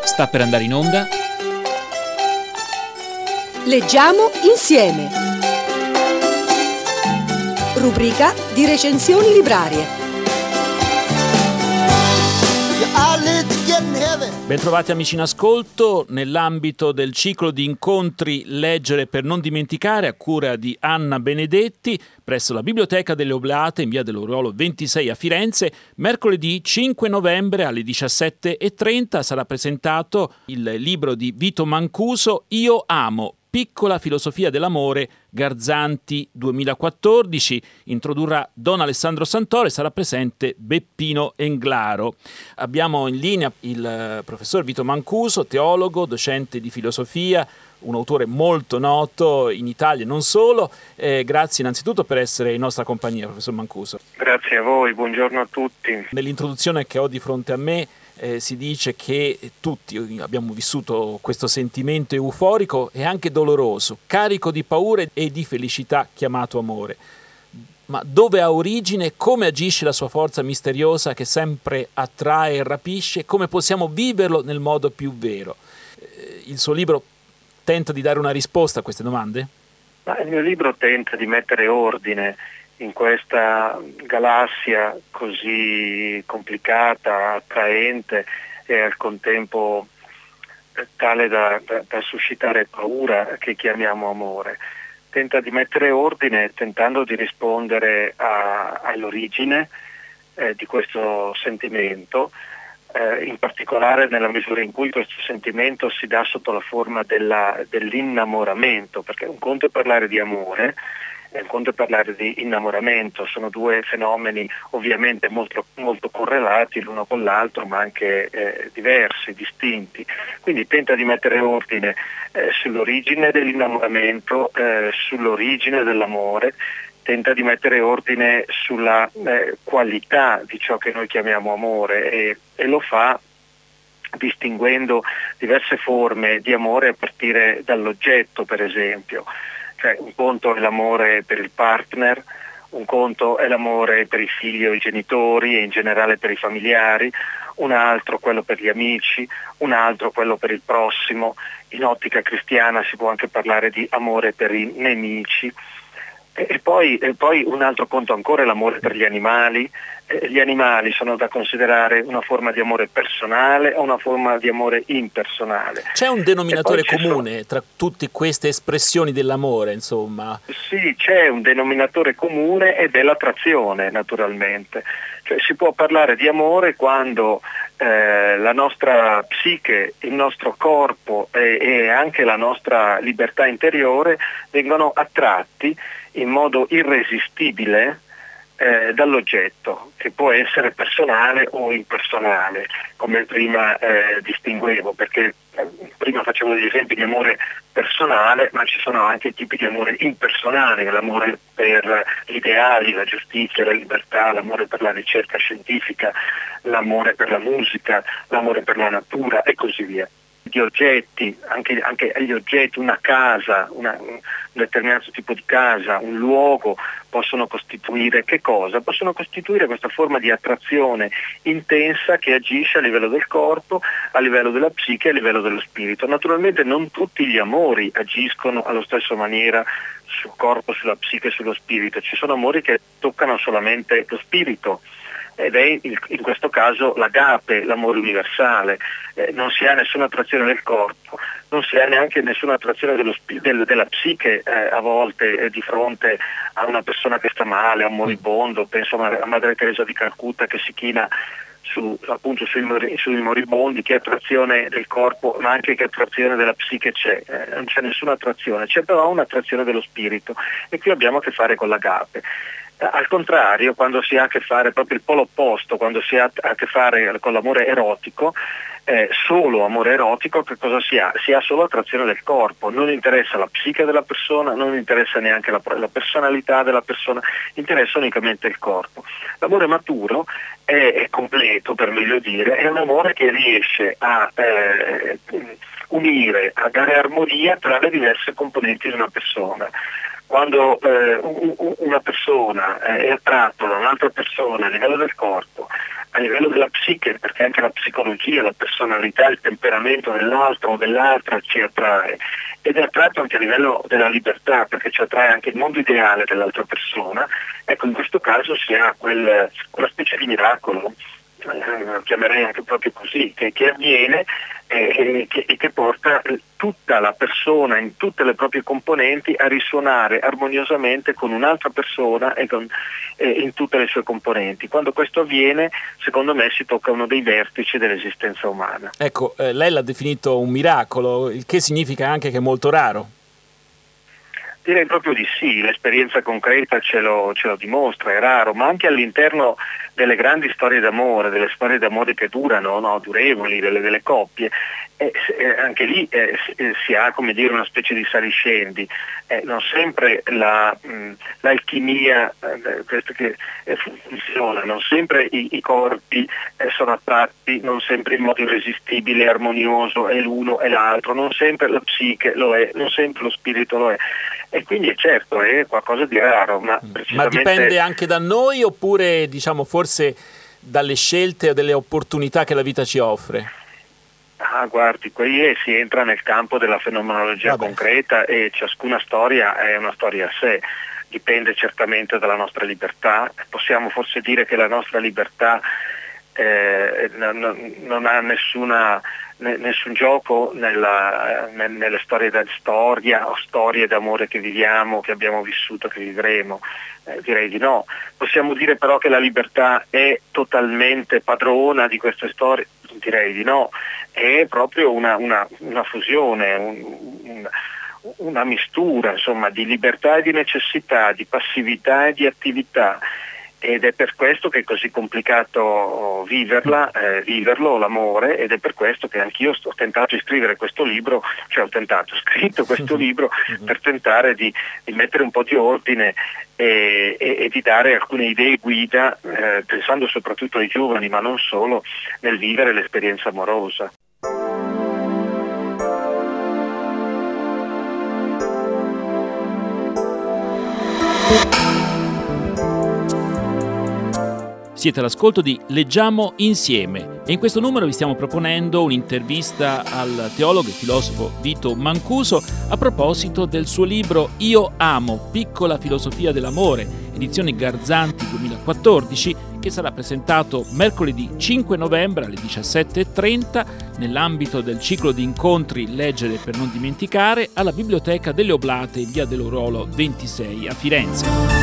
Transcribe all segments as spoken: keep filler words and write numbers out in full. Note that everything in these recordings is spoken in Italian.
Sta per andare in onda Leggiamo insieme. Rubrica di recensioni librarie. Bentrovati amici in ascolto, nell'ambito del ciclo di incontri Leggere per non dimenticare a cura di Anna Benedetti presso la Biblioteca delle Oblate in via dell'Oriolo ventisei a Firenze, mercoledì cinque novembre alle diciassette e trenta sarà presentato il libro di Vito Mancuso Io amo, piccola filosofia dell'amore, Garzanti duemilaquattordici, introdurrà Don Alessandro Santoro e sarà presente Beppino Englaro. Abbiamo in linea il professor Vito Mancuso, teologo, docente di filosofia, un autore molto noto in Italia e non solo. Eh, grazie innanzitutto per essere in nostra compagnia, professor Mancuso. Grazie a voi, buongiorno a tutti. Nell'introduzione che ho di fronte a me Eh, si dice che tutti abbiamo vissuto questo sentimento euforico e anche doloroso, carico di paure e di felicità chiamato amore. Ma dove ha origine, come agisce la sua forza misteriosa che sempre attrae e rapisce, come possiamo viverlo nel modo più vero? Eh, il suo libro tenta di dare una risposta a queste domande? Ma il mio libro tenta di mettere ordine in questa galassia così complicata, attraente e al contempo tale da, da, da suscitare paura che chiamiamo amore. Tenta di mettere ordine tentando di rispondere a, all'origine eh, di questo sentimento, eh, in particolare nella misura in cui questo sentimento si dà sotto la forma della, dell'innamoramento, perché un conto è parlare di amore, un conto è parlare di innamoramento, sono due fenomeni ovviamente molto, molto correlati l'uno con l'altro, ma anche eh, diversi, distinti. Quindi tenta di mettere ordine eh, sull'origine dell'innamoramento, eh, sull'origine dell'amore, tenta di mettere ordine sulla eh, qualità di ciò che noi chiamiamo amore e, e lo fa distinguendo diverse forme di amore a partire dall'oggetto, per esempio. Cioè, un conto è l'amore per il partner, un conto è l'amore per i figli o i genitori e in generale per i familiari, un altro quello per gli amici, un altro quello per il prossimo. In ottica cristiana si può anche parlare di amore per i nemici. E poi, e poi un altro conto ancora è l'amore per gli animali. Eh, gli animali sono da considerare una forma di amore personale o una forma di amore impersonale. C'è un denominatore comune sono... tra tutte queste espressioni dell'amore, insomma? Sì, c'è un denominatore comune ed è l'attrazione, naturalmente. Cioè, si può parlare di amore quando eh, la nostra psiche, il nostro corpo e, e anche la nostra libertà interiore vengono attratti in modo irresistibile eh, dall'oggetto, che può essere personale o impersonale, come prima eh, distinguevo, perché eh, prima facevo degli esempi di amore personale, ma ci sono anche tipi di amore impersonale, l'amore per gli ideali, la giustizia, la libertà, l'amore per la ricerca scientifica, l'amore per la musica, l'amore per la natura e così via. Di oggetti, anche, anche gli oggetti, una casa, una, un determinato tipo di casa, un luogo possono costituire che cosa? Possono costituire questa forma di attrazione intensa che agisce a livello del corpo, a livello della psiche e a livello dello spirito. Naturalmente non tutti gli amori agiscono alla stessa maniera sul corpo, sulla psiche e sullo spirito. Ci sono amori che toccano solamente lo spirito, ed è in questo caso l'agape, l'amore universale. Eh, non si ha nessuna attrazione del corpo, non si ha neanche nessuna attrazione dello, del, della psiche eh, a volte eh, di fronte a una persona che sta male, a un moribondo. Penso a Madre Teresa di Calcutta che si china su, appunto sui, sui moribondi. Che attrazione del corpo, ma anche che attrazione della psiche c'è? Eh, non c'è nessuna attrazione, c'è però un'attrazione dello spirito, e qui abbiamo a che fare con l'agape. Al contrario, quando si ha a che fare proprio il polo opposto, quando si ha a che fare con l'amore erotico, eh, solo amore erotico, che cosa si ha? Si ha solo attrazione del corpo, non interessa la psiche della persona, non interessa neanche la, la personalità della persona, interessa unicamente il corpo. L'amore maturo è, è completo, per meglio dire, è un amore che riesce a eh, unire, a dare armonia tra le diverse componenti di una persona. quando eh, una persona è attratto da un'altra persona a livello del corpo, a livello della psiche, perché anche la psicologia, la personalità, il temperamento dell'altro o dell'altra ci attrae, ed è attratto anche a livello della libertà, perché ci attrae anche il mondo ideale dell'altra persona, ecco, in questo caso si ha quel, quella specie di miracolo, eh, lo chiamerei anche proprio così, che, che avviene e che, che porta tutta la persona in tutte le proprie componenti a risuonare armoniosamente con un'altra persona e con, eh, in tutte le sue componenti. Quando questo avviene, secondo me si tocca uno dei vertici dell'esistenza umana. Ecco, eh, lei l'ha definito un miracolo, il che significa anche che è molto raro. Direi proprio di sì, l'esperienza concreta ce lo, ce lo dimostra, è raro, ma anche all'interno delle grandi storie d'amore, delle storie d'amore che durano, no, durevoli, delle, delle coppie, eh, eh, anche lì eh, si ha, come dire, una specie di saliscendi, eh, non sempre la, mh, l'alchimia eh, questo che eh, funziona, non sempre i, i corpi eh, sono attratti, non sempre in modo irresistibile, armonioso è l'uno e l'altro, non sempre la psiche lo è, non sempre lo spirito lo è. E quindi è certo, è qualcosa di raro, ma precisamente... Ma dipende anche da noi oppure, diciamo, forse dalle scelte o delle opportunità che la vita ci offre? Ah, guardi, qui si entra nel campo della fenomenologia Vabbè. concreta e ciascuna storia è una storia a sé. Dipende certamente dalla nostra libertà. Possiamo forse dire che la nostra libertà eh, non, non ha nessuna... nessun gioco nella, nelle storie da storia o storie d'amore che viviamo, che abbiamo vissuto, che vivremo, eh, direi di no. Possiamo dire però che la libertà è totalmente padrona di queste storie? Direi di no, è proprio una, una, una fusione, un, un, una mistura, insomma, di libertà e di necessità, di passività e di attività. Ed è per questo che è così complicato viverla, eh, viverlo, l'amore, ed è per questo che anch'io ho tentato di scrivere questo libro, cioè ho tentato, ho scritto questo libro per tentare di, di mettere un po' di ordine e, e, e di dare alcune idee guida, eh, pensando soprattutto ai giovani, ma non solo, nel vivere l'esperienza amorosa. Siete all'ascolto di Leggiamo Insieme e in questo numero vi stiamo proponendo un'intervista al teologo e filosofo Vito Mancuso a proposito del suo libro Io amo, piccola filosofia dell'amore, edizione Garzanti duemilaquattordici, che sarà presentato mercoledì cinque novembre alle diciassette e trenta nell'ambito del ciclo di incontri Leggere per non dimenticare alla Biblioteca delle Oblate in via dell'Orolo ventisei a Firenze.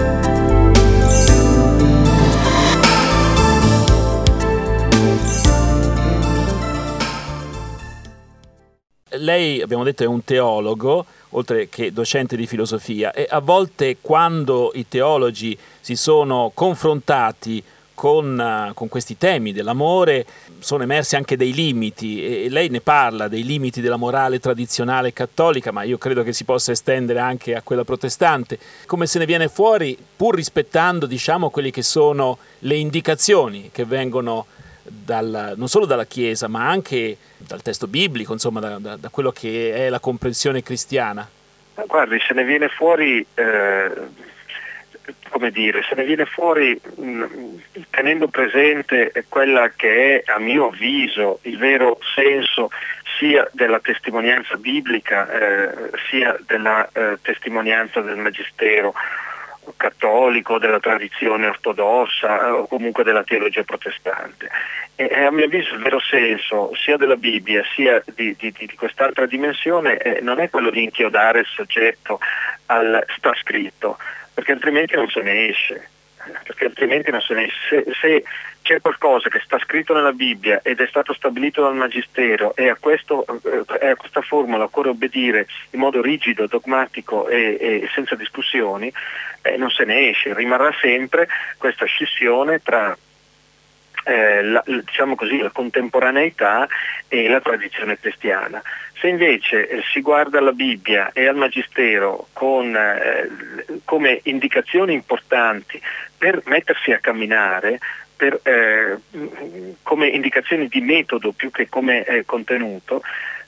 Lei, abbiamo detto, è un teologo, oltre che docente di filosofia, e a volte quando i teologi si sono confrontati con, con questi temi dell'amore sono emersi anche dei limiti, e lei ne parla dei limiti della morale tradizionale cattolica, ma io credo che si possa estendere anche a quella protestante, come se ne viene fuori pur rispettando, diciamo, quelli che sono le indicazioni che vengono Dal, non solo dalla Chiesa ma anche dal testo biblico, insomma da, da, da quello che è la comprensione cristiana. Guardi, se ne viene fuori eh, come dire, se ne viene fuori mh, tenendo presente quella che è, a mio avviso, il vero senso sia della testimonianza biblica eh, sia della eh, testimonianza del magistero cattolico, della tradizione ortodossa o comunque della teologia protestante. E, e a mio avviso il vero senso sia della Bibbia sia di, di, di quest'altra dimensione eh, non è quello di inchiodare il soggetto al sta scritto, perché altrimenti non se ne esce. Perché altrimenti non se ne esce. Se, se c'è qualcosa che sta scritto nella Bibbia ed è stato stabilito dal Magistero e a, questo, eh, a questa formula occorre obbedire in modo rigido, dogmatico e, e senza discussioni, eh, non se ne esce, rimarrà sempre questa scissione tra eh, la, diciamo così, la contemporaneità e la tradizione cristiana. Se invece eh, si guarda alla Bibbia e al Magistero con, eh, come indicazioni importanti per mettersi a camminare, per, eh, come indicazioni di metodo più che come eh, contenuto,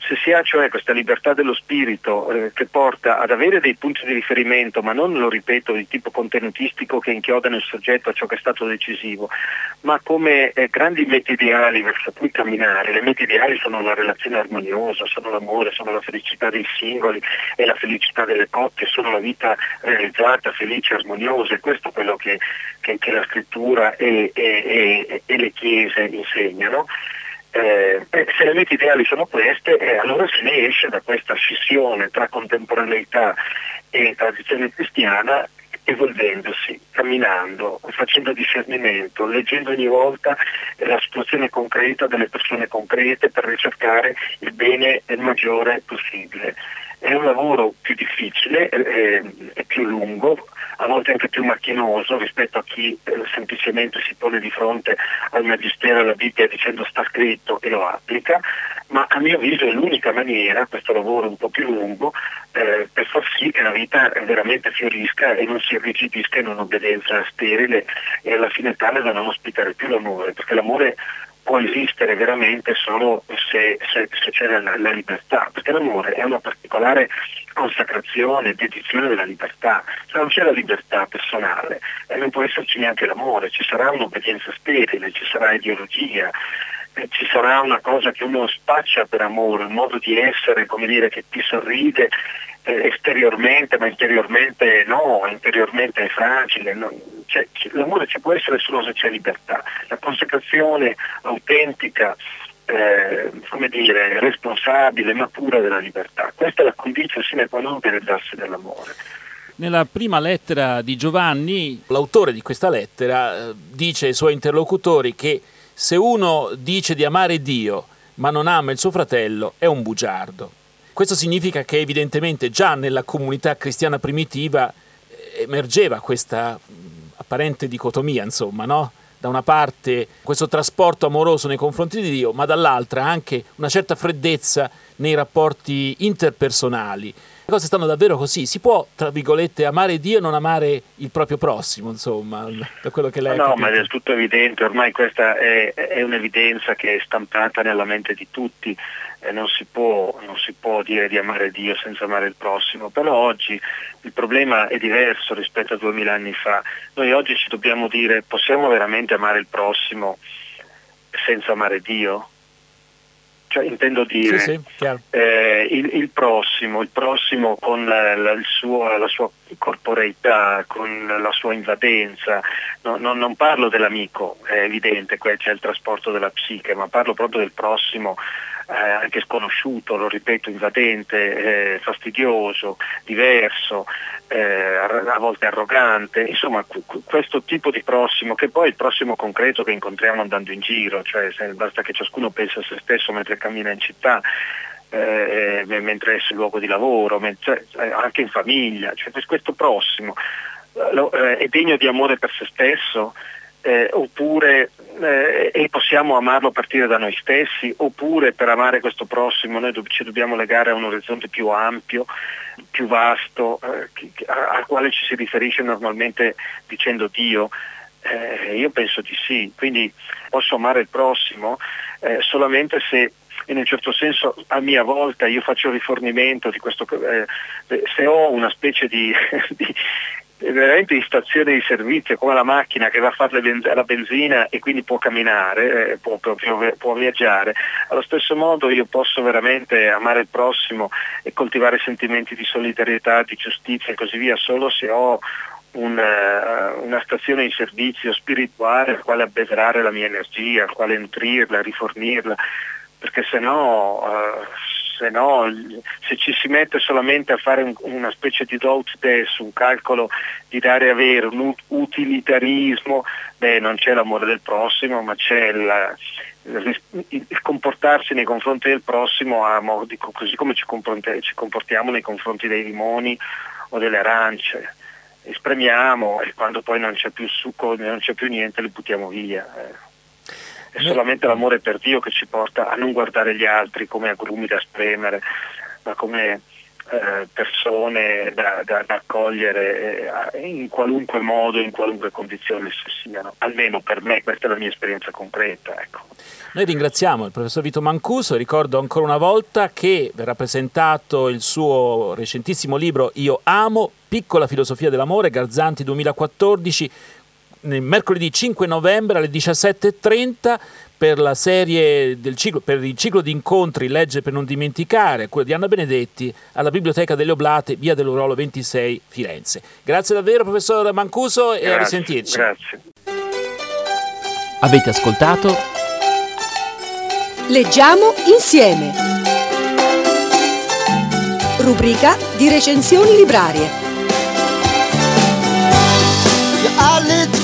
Se si ha cioè questa libertà dello spirito eh, che porta ad avere dei punti di riferimento, ma non, lo ripeto, di tipo contenutistico che inchiodano il soggetto a ciò che è stato decisivo, ma come eh, grandi meti ideali verso cui camminare. Le meti ideali sono una relazione armoniosa, sono l'amore, sono la felicità dei singoli e la felicità delle coppie, sono la vita realizzata, felice, armoniosa, e questo è quello che, che, che la scrittura e, e, e, e le chiese insegnano. Eh, se le mete ideali sono queste, eh, allora se ne esce da questa scissione tra contemporaneità e tradizione cristiana, evolvendosi, camminando, facendo discernimento, leggendo ogni volta la situazione concreta delle persone concrete per ricercare il bene il maggiore possibile. È un lavoro più difficile, è, è più lungo, a volte anche più macchinoso rispetto a chi eh, semplicemente si pone di fronte al magistero alla Bibbia dicendo sta scritto e lo applica, ma a mio avviso è l'unica maniera, questo lavoro un po' più lungo, eh, per far sì che la vita veramente fiorisca e non si irrigidisca in un'obbedienza sterile e alla fine tale da non ospitare più l'amore, perché l'amore può esistere veramente solo se, se, se c'è la, la libertà, perché l'amore è una particolare consacrazione, dedizione della libertà. Se non c'è la libertà personale eh, non può esserci neanche l'amore, ci sarà un'obbedienza sterile, ci sarà ideologia, eh, ci sarà una cosa che uno spaccia per amore, un modo di essere, come dire, che ti sorride eh, esteriormente, ma interiormente no, interiormente è fragile. No? Cioè, l'amore ci può essere solo se c'è libertà, la consacrazione autentica, eh, come dire, responsabile, ma pura della libertà. Questa è la condizione sine qua non per il darsi dell'amore. Nella prima lettera di Giovanni, l'autore di questa lettera eh, dice ai suoi interlocutori che se uno dice di amare Dio ma non ama il suo fratello è un bugiardo. Questo significa che evidentemente già nella comunità cristiana primitiva emergeva questa apparente dicotomia, insomma, no? Da una parte questo trasporto amoroso nei confronti di Dio, ma dall'altra anche una certa freddezza nei rapporti interpersonali. Le cose stanno davvero così? Si può, tra virgolette, amare Dio e non amare il proprio prossimo, insomma, da quello che lei no, ha no, capito? ma è del tutto evidente, ormai questa è, è un'evidenza che è stampata nella mente di tutti. Eh, non si può, non si può dire di amare Dio senza amare il prossimo, però oggi il problema è diverso rispetto a duemila anni fa. Noi oggi ci dobbiamo dire: possiamo veramente amare il prossimo senza amare Dio? Cioè, intendo dire, sì, sì, eh, il, il prossimo, il prossimo con la, la, il suo, la sua corporeità, con la sua invadenza. No, no, non parlo dell'amico, è evidente, qui c'è il trasporto della psiche, ma parlo proprio del prossimo, eh, anche sconosciuto, lo ripeto, invadente, eh, fastidioso, diverso, eh, a volte arrogante, insomma questo tipo di prossimo, che poi è il prossimo concreto che incontriamo andando in giro, cioè se, basta che ciascuno pensi a se stesso mentre cammina in città, eh, mentre è sul luogo di lavoro, mentre, cioè, anche in famiglia, cioè questo prossimo eh, è degno di amore per se stesso, eh, oppure eh, e possiamo amarlo a partire da noi stessi, oppure per amare questo prossimo noi do- ci dobbiamo legare a un orizzonte più ampio, più vasto, eh, che, al quale ci si riferisce normalmente dicendo Dio. Eh, io penso di sì, quindi posso amare il prossimo eh, solamente se, in un certo senso, a mia volta io faccio rifornimento di questo, eh, se ho una specie di, di veramente di stazione di servizio, come la macchina che va a fare la benzina e quindi può camminare, eh, può, può, può viaggiare, allo stesso modo io posso veramente amare il prossimo e coltivare sentimenti di solidarietà, di giustizia e così via, solo se ho una, una stazione di servizio spirituale al quale abbeverare la mia energia, al quale nutrirla, rifornirla, perché se no... Uh, se no, se ci si mette solamente a fare un, una specie di doubt test, un calcolo di dare e avere, un utilitarismo, beh, non c'è l'amore del prossimo, ma c'è la, il, il comportarsi nei confronti del prossimo a modo, così come ci, ci comportiamo nei confronti dei limoni o delle arance. Espremiamo e quando poi non c'è più succo, non c'è più niente, li buttiamo via. Eh. È solamente l'amore per Dio che ci porta a non guardare gli altri come agrumi da spremere, ma come eh, persone da, da, da accogliere eh, in qualunque modo, in qualunque condizione si siano. Almeno per me, questa è la mia esperienza concreta, ecco. Noi ringraziamo il professor Vito Mancuso e ricordo ancora una volta che verrà presentato il suo recentissimo libro Io amo, piccola filosofia dell'amore, Garzanti duemilaquattordici, nel mercoledì cinque novembre alle diciassette e trenta per la serie del ciclo, per il ciclo di incontri Legge per non dimenticare, quello di Anna Benedetti, alla Biblioteca delle Oblate, via dell'Aureolo ventisei, Firenze. Grazie davvero professor Mancuso e grazie, a risentirci. Grazie. Avete ascoltato Leggiamo insieme. Rubrica di recensioni librarie. Yeah, I